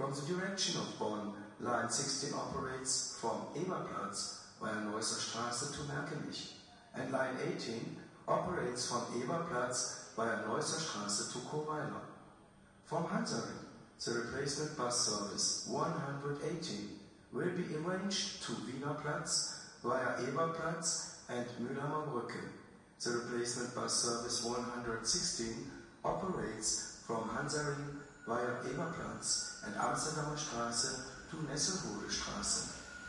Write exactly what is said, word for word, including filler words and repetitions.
From the direction of Bonn, line sixteen operates from Eberplatz via Neusser Straße to Merkenich, and line eighteen operates from Eberplatz via Neusser Straße to Chorweiler. From Hansaring, the replacement bus service one hundred eighteen will be arranged to Wienerplatz via Eberplatz and Mülheimer Brücke. The replacement bus service one hundred sixteen operates from Hansaring via Eberplatz and Amsterdamer Straße to Nesselrode Straße.